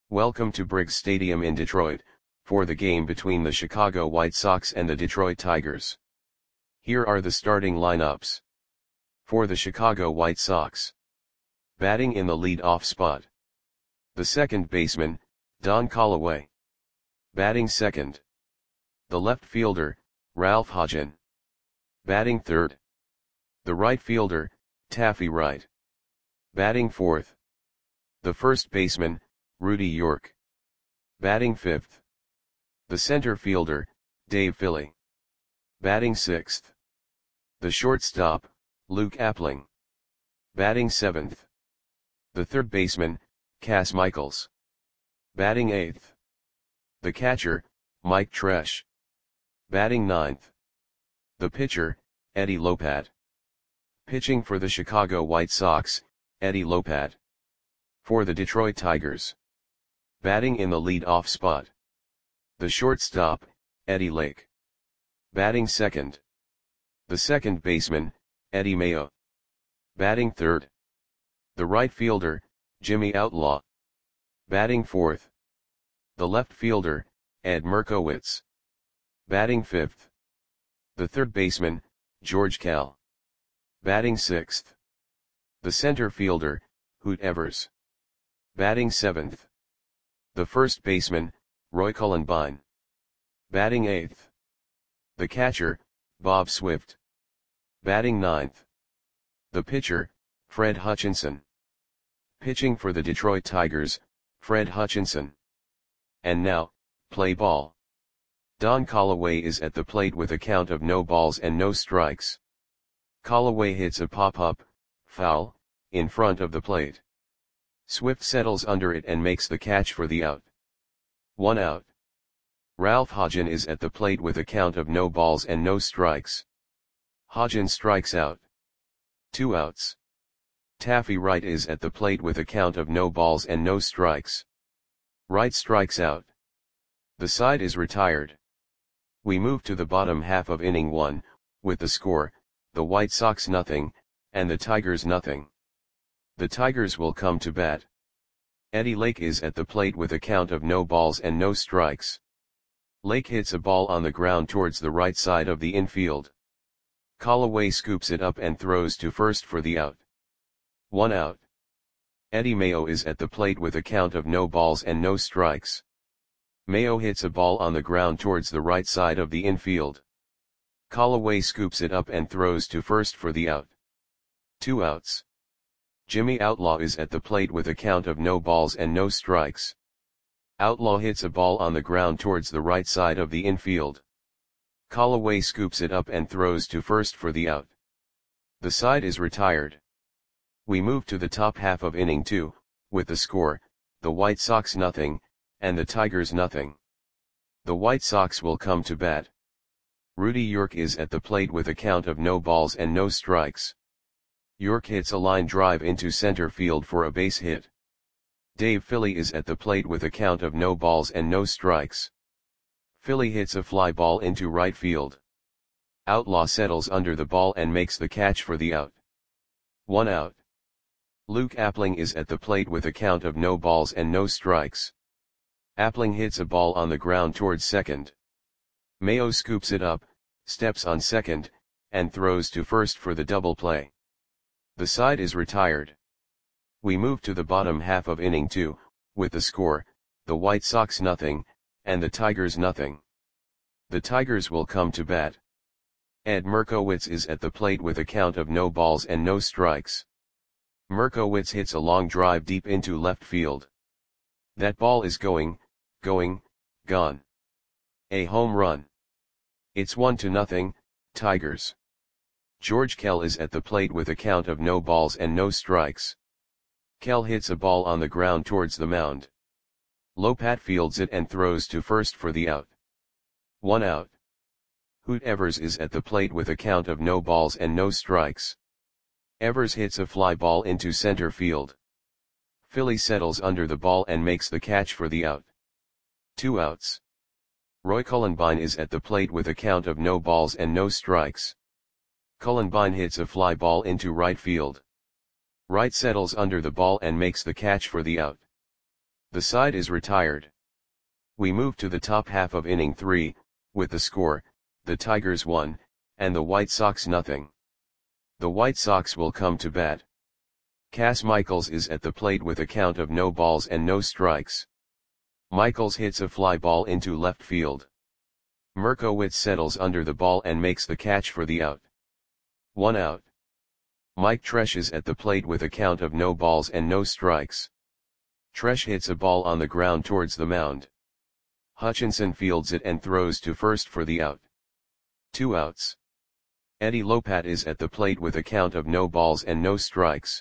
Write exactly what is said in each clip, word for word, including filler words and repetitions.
Welcome to Briggs Stadium in Detroit, for the game between the Chicago White Sox and the Detroit Tigers. Here are the starting lineups. For the Chicago White Sox. Batting in the lead-off spot. The second baseman, Don Callaway. Batting second. The left fielder, Ralph Hodgen. Batting third. The right fielder, Taffy Wright. Batting fourth. The first baseman, Rudy York. Batting fifth. The center fielder, Dave Philly. Batting sixth. The shortstop, Luke Appling. Batting seventh. The third baseman, Cas Michaels. Batting eighth. The catcher, Mike Tresh. Batting ninth. The pitcher, Eddie Lopat. Pitching for the Chicago White Sox, Eddie Lopat. For the Detroit Tigers. Batting in the lead-off spot. The shortstop, Eddie Lake. Batting second. The second baseman, Eddie Mayo. Batting third. The right fielder, Jimmy Outlaw. Batting fourth. The left fielder, Ed Merkowitz. Batting fifth. The third baseman, George Kell. Batting sixth. The center fielder, Hoot Evers. Batting seventh. The first baseman, Roy Cullenbine. Batting eighth. The catcher, Bob Swift. Batting ninth. The pitcher, Fred Hutchinson. Pitching for the Detroit Tigers, Fred Hutchinson. And now, play ball. Don Callaway is at the plate with a count of no balls and no strikes. Callaway hits a pop-up, foul, in front of the plate. Swift settles under it and makes the catch for the out. One out. Ralph Hodgen is at the plate with a count of no balls and no strikes. Hodgen strikes out. Two outs. Taffy Wright is at the plate with a count of no balls and no strikes. Wright strikes out. The side is retired. We move to the bottom half of inning one, with the score, the White Sox nothing, and the Tigers nothing. The Tigers will come to bat. Eddie Lake is at the plate with a count of no balls and no strikes. Lake hits a ball on the ground towards the right side of the infield. Callaway scoops it up and throws to first for the out. One out. Eddie Mayo is at the plate with a count of no balls and no strikes. Mayo hits a ball on the ground towards the right side of the infield. Callaway scoops it up and throws to first for the out. Two outs. Jimmy Outlaw is at the plate with a count of no balls and no strikes. Outlaw hits a ball on the ground towards the right side of the infield. Callaway scoops it up and throws to first for the out. The side is retired. We move to the top half of inning two, with the score, the White Sox nothing, and the Tigers nothing. The White Sox will come to bat. Rudy York is at the plate with a count of no balls and no strikes. York hits a line drive into center field for a base hit. Dave Philly is at the plate with a count of no balls and no strikes. Philly hits a fly ball into right field. Outlaw settles under the ball and makes the catch for the out. One out. Luke Appling is at the plate with a count of no balls and no strikes. Appling hits a ball on the ground towards second. Mayo scoops it up, steps on second, and throws to first for the double play. The side is retired. We move to the bottom half of inning two, with the score, the White Sox nothing, and the Tigers nothing. The Tigers will come to bat. Ed Merkowitz is at the plate with a count of no balls and no strikes. Merkowitz hits a long drive deep into left field. That ball is going, going, gone. A home run. It's one to nothing, Tigers. George Kell is at the plate with a count of no balls and no strikes. Kell hits a ball on the ground towards the mound. Lopat fields it and throws to first for the out. One out. Hoot Evers is at the plate with a count of no balls and no strikes. Evers hits a fly ball into center field. Philly settles under the ball and makes the catch for the out. Two outs. Roy Cullenbine is at the plate with a count of no balls and no strikes. Cullenbine hits a fly ball into right field. Wright settles under the ball and makes the catch for the out. The side is retired. We move to the top half of inning three, with the score, the Tigers one, and the White Sox nothing. The White Sox will come to bat. Cas Michaels is at the plate with a count of no balls and no strikes. Michaels hits a fly ball into left field. Merkowitz settles under the ball and makes the catch for the out. One out. Mike Tresh is at the plate with a count of no balls and no strikes. Tresh hits a ball on the ground towards the mound. Hutchinson fields it and throws to first for the out. Two outs. Eddie Lopat is at the plate with a count of no balls and no strikes.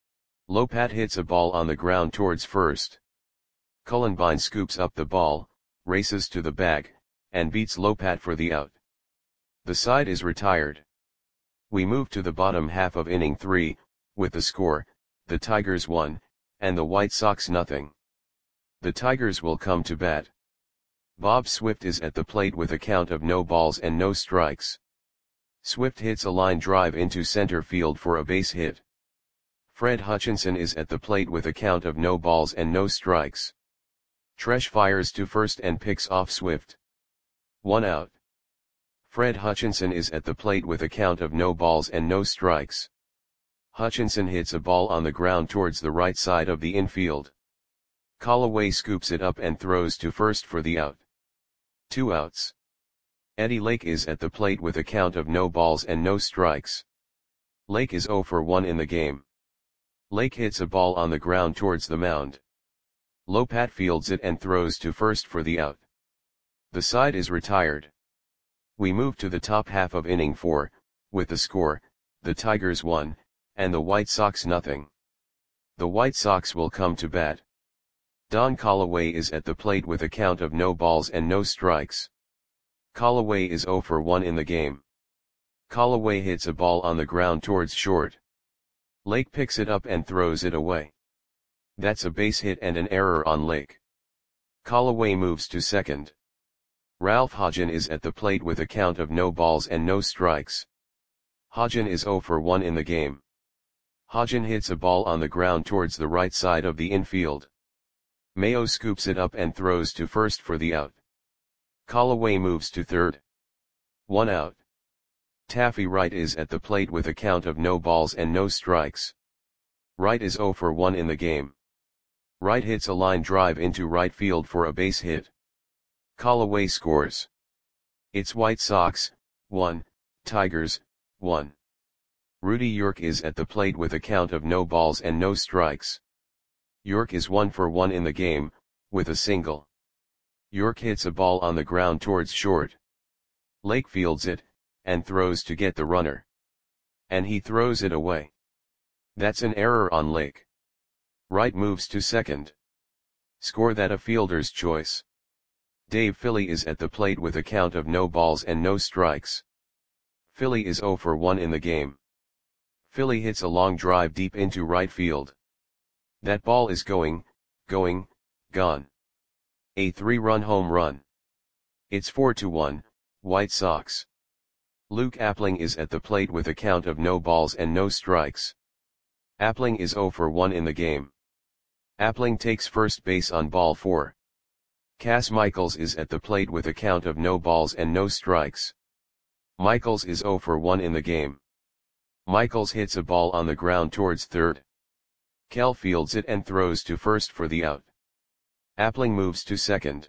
Lopat hits a ball on the ground towards first. Cullenbine scoops up the ball, races to the bag, and beats Lopat for the out. The side is retired. We move to the bottom half of inning three, with the score, the Tigers one, and the White Sox nothing. The Tigers will come to bat. Bob Swift is at the plate with a count of no balls and no strikes. Swift hits a line drive into center field for a base hit. Fred Hutchinson is at the plate with a count of no balls and no strikes. Tresh fires to first and picks off Swift. One out. Fred Hutchinson is at the plate with a count of no balls and no strikes. Hutchinson hits a ball on the ground towards the right side of the infield. Callaway scoops it up and throws to first for the out. Two outs. Eddie Lake is at the plate with a count of no balls and no strikes. Lake is oh for one in the game. Lake hits a ball on the ground towards the mound. Lopat fields it and throws to first for the out. The side is retired. We move to the top half of inning four, with the score, the Tigers one, and the White Sox nothing. The White Sox will come to bat. Don Callaway is at the plate with a count of no balls and no strikes. Callaway is oh for one in the game. Callaway hits a ball on the ground towards short. Lake picks it up and throws it away. That's a base hit and an error on Lake. Callaway moves to second. Ralph Hodgen is at the plate with a count of no balls and no strikes. Hodgen is oh for one in the game. Hodgen hits a ball on the ground towards the right side of the infield. Mayo scoops it up and throws to first for the out. Callaway moves to third. One out. Taffy Wright is at the plate with a count of no balls and no strikes. Wright is oh for one in the game. Wright hits a line drive into right field for a base hit. Callaway scores. It's White Sox, one, Tigers, one. Rudy York is at the plate with a count of no balls and no strikes. York is one for one in the game, with a single. York hits a ball on the ground towards short. Lake fields it, and throws to get the runner. And he throws it away. That's an error on Lake. Wright moves to second. Score that a fielder's choice. Dave Philly is at the plate with a count of no balls and no strikes. Philly is oh for one in the game. Philly hits a long drive deep into right field. That ball is going, going, gone. A three-run home run. It's four to one, White Sox. Luke Appling is at the plate with a count of no balls and no strikes. Appling is oh for one in the game. Appling takes first base on ball four. Cas Michaels is at the plate with a count of no balls and no strikes. Michaels is oh for one in the game. Michaels hits a ball on the ground towards third. Kell fields it and throws to first for the out. Appling moves to second.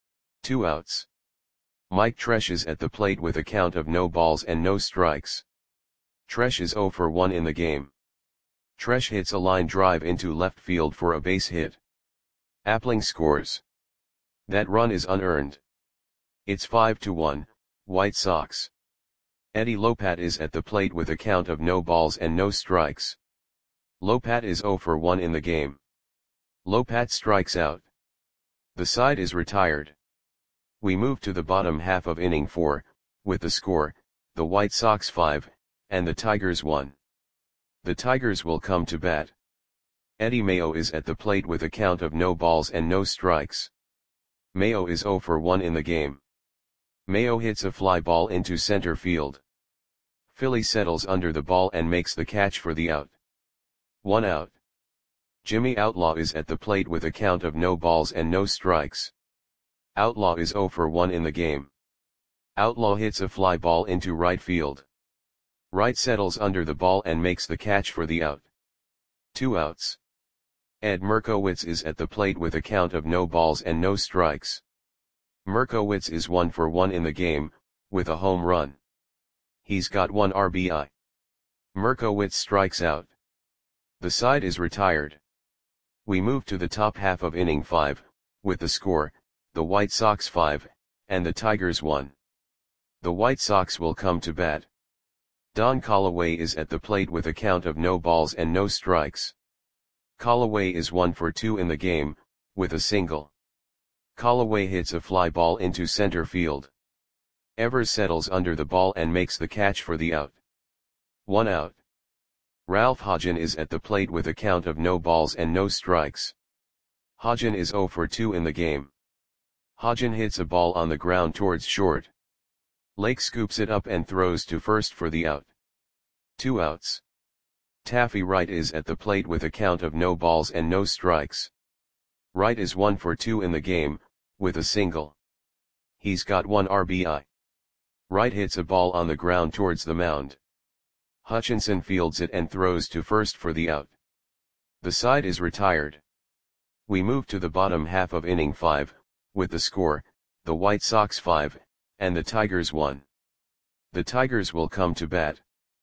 Two outs. Mike Tresh is at the plate with a count of no balls and no strikes. Tresh is oh for one in the game. Tresh hits a line drive into left field for a base hit. Appling scores. That run is unearned. It's five to one, White Sox. Eddie Lopat is at the plate with a count of no balls and no strikes. Lopat is oh for one in the game. Lopat strikes out. The side is retired. We move to the bottom half of inning four, with the score, the White Sox five, and the Tigers one. The Tigers will come to bat. Eddie Mayo is at the plate with a count of no balls and no strikes. Mayo is oh for one in the game. Mayo hits a fly ball into center field. Philly settles under the ball and makes the catch for the out. One out. Jimmy Outlaw is at the plate with a count of no balls and no strikes. Outlaw is zero for one in the game. Outlaw hits a fly ball into right field. Wright settles under the ball and makes the catch for the out. Two outs. Ed Merkowitz is at the plate with a count of no balls and no strikes. Merkowitz is one for one in the game, with a home run. He's got one R B I. Merkowitz strikes out. The side is retired. We move to the top half of inning five, with the score, the White Sox five, and the Tigers one. The White Sox will come to bat. Don Callaway is at the plate with a count of no balls and no strikes. Callaway is one for two in the game, with a single. Callaway hits a fly ball into center field. Evers settles under the ball and makes the catch for the out. One out. Ralph Hodgen is at the plate with a count of no balls and no strikes. Hodgen is zero for two in the game. Hodgen hits a ball on the ground towards short. Lake scoops it up and throws to first for the out. Two outs. Taffy Wright is at the plate with a count of no balls and no strikes. Wright is one for two in the game, with a single. He's got one R B I. Wright hits a ball on the ground towards the mound. Hutchinson fields it and throws to first for the out. The side is retired. We move to the bottom half of inning five, with the score, the White Sox five, and the Tigers one. The Tigers will come to bat.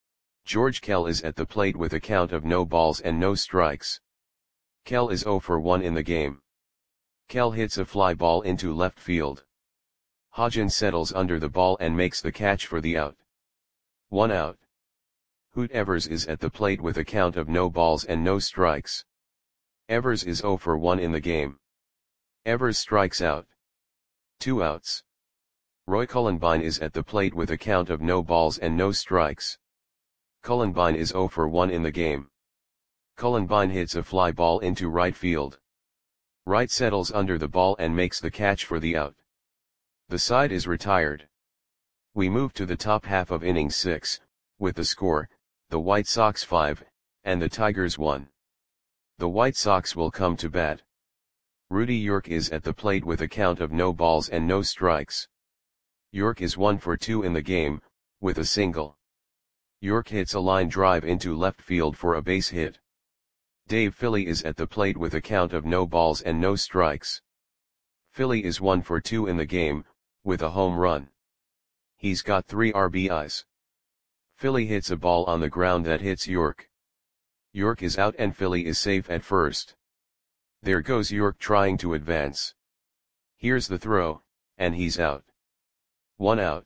George Kell is at the plate with a count of no balls and no strikes. Kell is zero for one in the game. Kell hits a fly ball into left field. Hodgen settles under the ball and makes the catch for the out. One out. Hoot Evers is at the plate with a count of no balls and no strikes. Evers is zero for one in the game. Evers strikes out. Two outs. Roy Cullenbine is at the plate with a count of no balls and no strikes. Cullenbine is zero for one in the game. Cullenbine hits a fly ball into right field. Wright settles under the ball and makes the catch for the out. The side is retired. We move to the top half of inning six, with the score, the White Sox five, and the Tigers one. The White Sox will come to bat. Rudy York is at the plate with a count of no balls and no strikes. York is one for two in the game, with a single. York hits a line drive into left field for a base hit. Dave Philly is at the plate with a count of no balls and no strikes. Philly is one for two in the game, with a home run. He's got three R B Is. Philly hits a ball on the ground that hits York. York is out and Philly is safe at first. There goes York trying to advance. Here's the throw, and he's out. One out.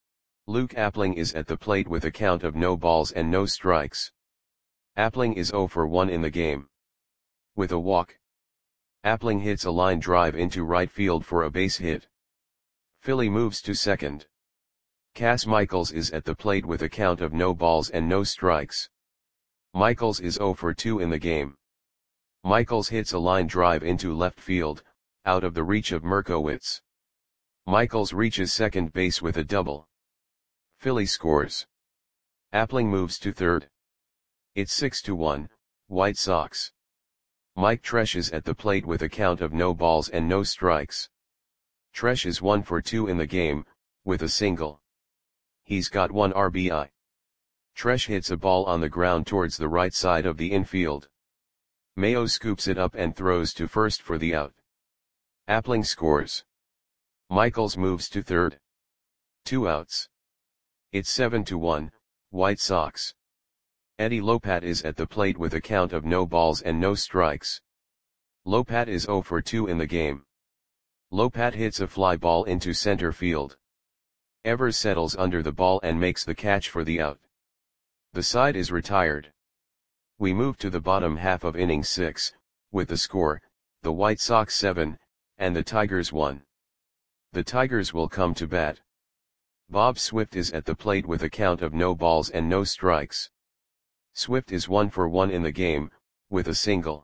Luke Appling is at the plate with a count of no balls and no strikes. Appling is zero for one in the game. With a walk. Appling hits a line drive into right field for a base hit. Philly moves to second. Cass Michaels is at the plate with a count of no balls and no strikes. Michaels is zero for two in the game. Michaels hits a line drive into left field, out of the reach of Merkowitz. Michaels reaches second base with a double. Philly scores. Appling moves to third. It's six to one, White Sox. Mike Tresh is at the plate with a count of no balls and no strikes. Tresh is one for two in the game, with a single. He's got one R B I. Tresh hits a ball on the ground towards the right side of the infield. Mayo scoops it up and throws to first for the out. Appling scores. Michaels moves to third. Two outs. It's seven to one, White Sox. Eddie Lopat is at the plate with a count of no balls and no strikes. Lopat is zero for two in the game. Lopat hits a fly ball into center field. Evers settles under the ball and makes the catch for the out. The side is retired. We move to the bottom half of inning six, with the score, the White Sox seven, and the Tigers one. The Tigers will come to bat. Bob Swift is at the plate with a count of no balls and no strikes. Swift is one for one in the game, with a single.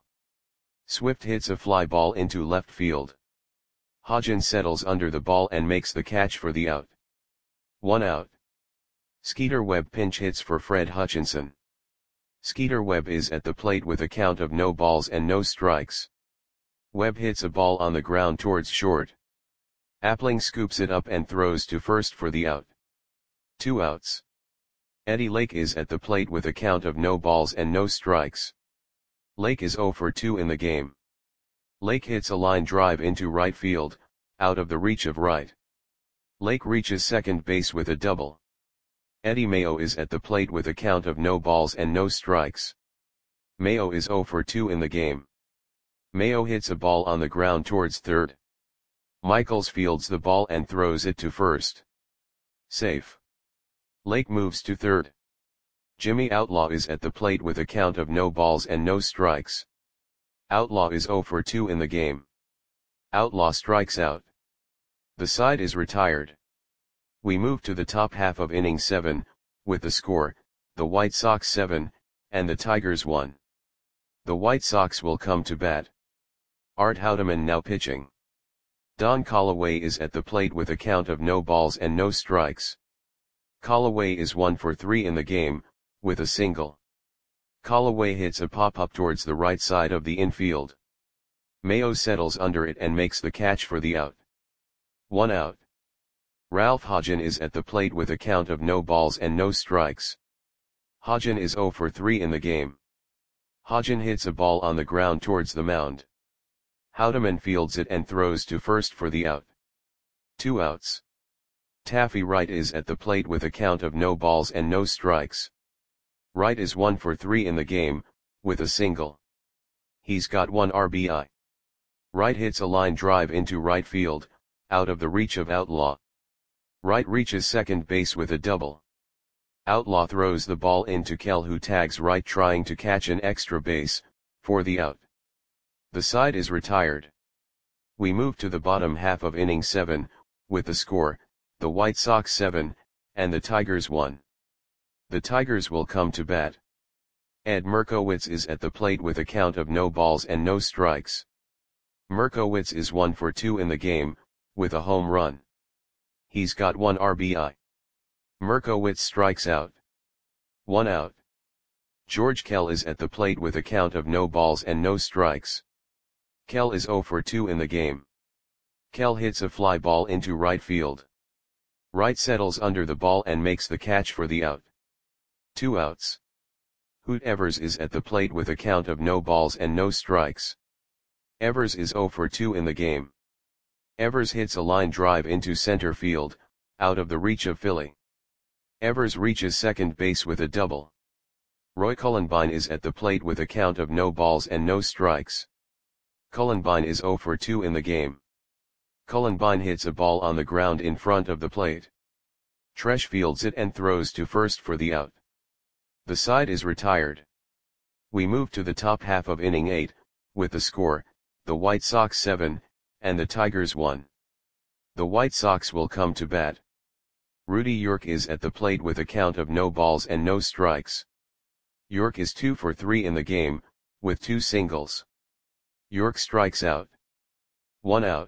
Swift hits a fly ball into left field. Hodgen settles under the ball and makes the catch for the out. One out. Skeeter Webb pinch hits for Fred Hutchinson. Skeeter Webb is at the plate with a count of no balls and no strikes. Webb hits a ball on the ground towards short. Appling scoops it up and throws to first for the out. Two outs. Eddie Lake is at the plate with a count of no balls and no strikes. Lake is oh for two in the game. Lake hits a line drive into right field, out of the reach of right. Lake reaches second base with a double. Eddie Mayo is at the plate with a count of no balls and no strikes. Mayo is oh for two in the game. Mayo hits a ball on the ground towards third. Michaels fields the ball and throws it to first. Safe. Lake moves to third. Jimmy Outlaw is at the plate with a count of no balls and no strikes. Outlaw is oh for two in the game. Outlaw strikes out. The side is retired. We move to the top half of inning seven, with the score, the White Sox seven, and the Tigers one. The White Sox will come to bat. Art Houdeman now pitching. Don Callaway is at the plate with a count of no balls and no strikes. Callaway is one for three in the game, with a single. Callaway hits a pop-up towards the right side of the infield. Mayo settles under it and makes the catch for the out. One out. Ralph Hodgen is at the plate with a count of no balls and no strikes. Hodgen is oh for three in the game. Hodgen hits a ball on the ground towards the mound. Houdeman fields it and throws to first for the out. Two outs. Taffy Wright is at the plate with a count of no balls and no strikes. Wright is one for three in the game, with a single. He's got one R B I. Wright hits a line drive into right field, out of the reach of Outlaw. Wright reaches second base with a double. Outlaw throws the ball into Kell, who tags Wright trying to catch an extra base, for the out. The side is retired. We move to the bottom half of inning seven, with the score, the White Sox seven, and the Tigers one. The Tigers will come to bat. Ed Merkowitz is at the plate with a count of no balls and no strikes. Merkowitz is one for two in the game, with a home run. He's got one R B I. Merkowitz strikes out. One out. George Kell is at the plate with a count of no balls and no strikes. Kell is oh for two in the game. Kell hits a fly ball into right field. Wright settles under the ball and makes the catch for the out. Two outs. Hoot Evers is at the plate with a count of no balls and no strikes. Evers is oh for two in the game. Evers hits a line drive into center field, out of the reach of Philly. Evers reaches second base with a double. Roy Cullenbine is at the plate with a count of no balls and no strikes. Cullenbine is oh for two in the game. Cullenbine hits a ball on the ground in front of the plate. Tresh fields it and throws to first for the out. The side is retired. We move to the top half of inning eight, with the score, the White Sox seven, and the Tigers one. The White Sox will come to bat. Rudy York is at the plate with a count of no balls and no strikes. York is two for three in the game, with two singles. York strikes out. One out.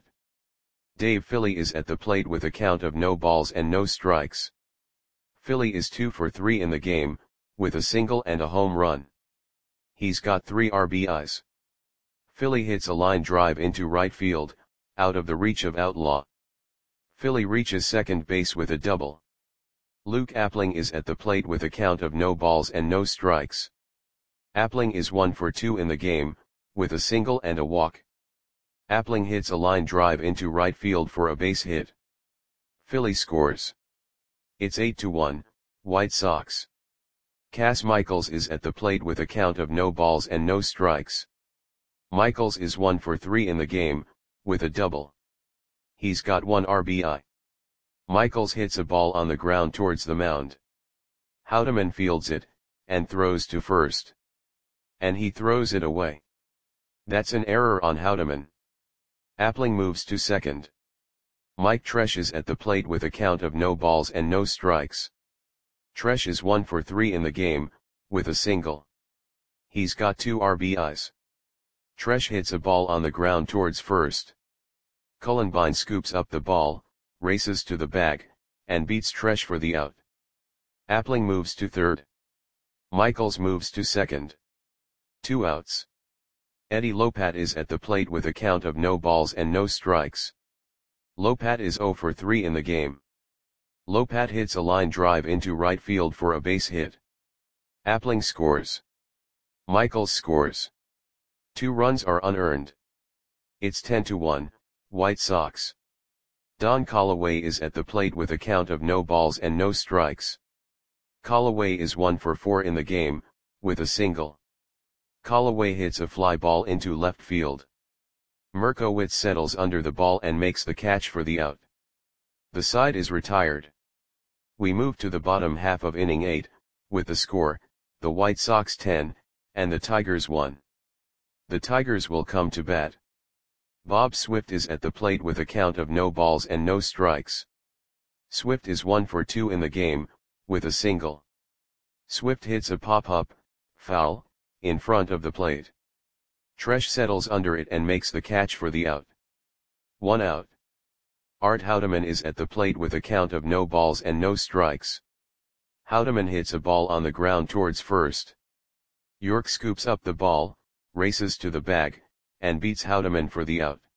Dave Philly is at the plate with a count of no balls and no strikes. Philly is two for three in the game, with a single and a home run. He's got three R B Is. Philly hits a line drive into right field, out of the reach of Outlaw. Philly reaches second base with a double. Luke Appling is at the plate with a count of no balls and no strikes. Appling is one for two in the game, with a single and a walk. Appling hits a line drive into right field for a base hit. Philly scores. It's eight to one, White Sox. Cass Michaels is at the plate with a count of no balls and no strikes. Michaels is one for three in the game, with a double. He's got one R B I. Michaels hits a ball on the ground towards the mound. Houdeman fields it, and throws to first. And he throws it away. That's an error on Houdeman. Appling moves to second. Mike Tresh is at the plate with a count of no balls and no strikes. Tresh is one for three in the game, with a single. He's got two R B Is. Tresh hits a ball on the ground towards first. Cullenbine scoops up the ball, races to the bag, and beats Tresh for the out. Appling moves to third. Michaels moves to second. Two outs. Eddie Lopat is at the plate with a count of no balls and no strikes. Lopat is oh for three in the game. Lopat hits a line drive into right field for a base hit. Appling scores. Michaels scores. Two runs are unearned. It's ten to one, White Sox. Don Callaway is at the plate with a count of no balls and no strikes. Callaway is one for four in the game, with a single. Callaway hits a fly ball into left field. Merkowitz settles under the ball and makes the catch for the out. The side is retired. We move to the bottom half of inning eight, with the score, the White Sox ten, and the Tigers one. The Tigers will come to bat. Bob Swift is at the plate with a count of no balls and no strikes. Swift is one for two in the game, with a single. Swift hits a pop-up, foul, in front of the plate. Tresh settles under it and makes the catch for the out. One out. Art Houdeman is at the plate with a count of no balls and no strikes. Houdeman hits a ball on the ground towards first. York scoops up the ball, races to the bag, and beats Houdeman for the out.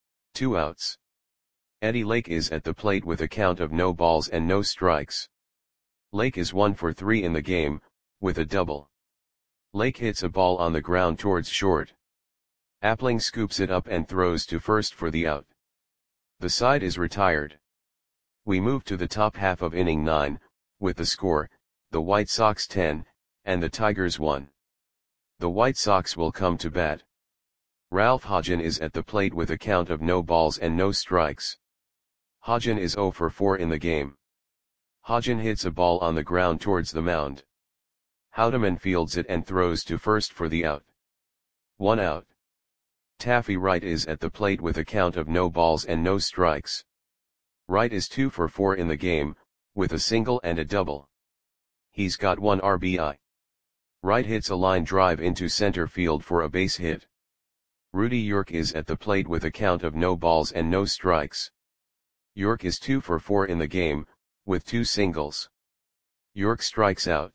Two outs. Eddie Lake is at the plate with a count of no balls and no strikes. Lake is one for three in the game, with a double. Lake hits a ball on the ground towards short. Appling scoops it up and throws to first for the out. The side is retired. We move to the top half of inning nine, with the score, the White Sox ten, and the Tigers one. The White Sox will come to bat. Ralph Hodgen is at the plate with a count of no balls and no strikes. Hodgen is oh for four in the game. Hodgen hits a ball on the ground towards the mound. Houdeman fields it and throws to first for the out. One out. Taffy Wright is at the plate with a count of no balls and no strikes. Wright is two for four in the game, with a single and a double. He's got one R B I. Wright hits a line drive into center field for a base hit. Rudy York is at the plate with a count of no balls and no strikes. York is two for four in the game, with two singles. York strikes out.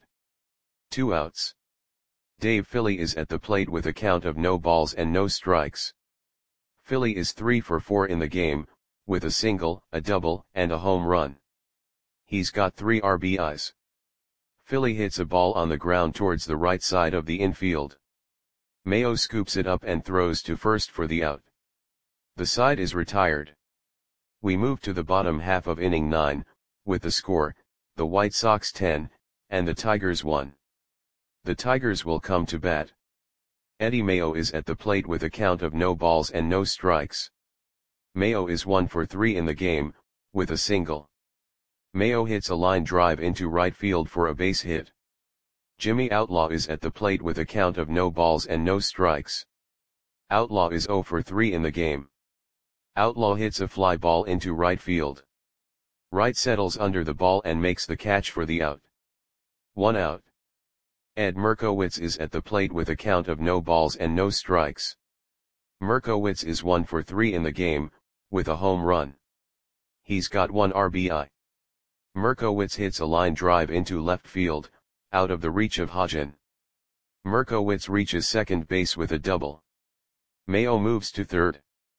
Two outs. Dave Philly is at the plate with a count of no balls and no strikes. Philly is three for four in the game, with a single, a double, and a home run. He's got three R B Is. Philly hits a ball on the ground towards the right side of the infield. Mayo scoops it up and throws to first for the out. The side is retired. We move to the bottom half of inning nine, with the score, the White Sox ten, and the Tigers one. The Tigers will come to bat. Eddie Mayo is at the plate with a count of no balls and no strikes. Mayo is one for three in the game, with a single. Mayo hits a line drive into right field for a base hit. Jimmy Outlaw is at the plate with a count of no balls and no strikes. Outlaw is oh for three in the game. Outlaw hits a fly ball into right field. Wright settles under the ball and makes the catch for the out. One out. Ed Merkowitz is at the plate with a count of no balls and no strikes. Merkowitz is one for three in the game, with a home run. He's got one R B I. Merkowitz hits a line drive into left field, out of the reach of Hodgen. Merkowitz reaches second base with a double. Mayo moves to third.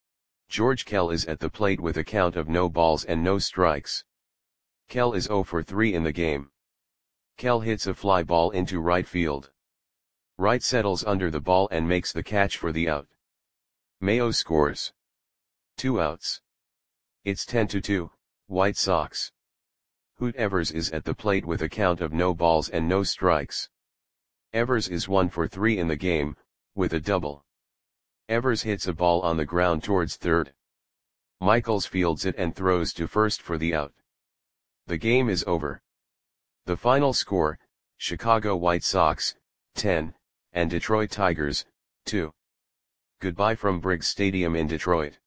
George Kell is at the plate with a count of no balls and no strikes. Kell is oh for three in the game. Kell hits a fly ball into right field. Wright settles under the ball and makes the catch for the out. Mayo scores. Two outs. It's ten to two, White Sox. Hoot Evers is at the plate with a count of no balls and no strikes. Evers is one for three in the game, with a double. Evers hits a ball on the ground towards third. Michaels fields it and throws to first for the out. The game is over. The final score, Chicago White Sox, ten, and Detroit Tigers, two. Goodbye from Briggs Stadium in Detroit.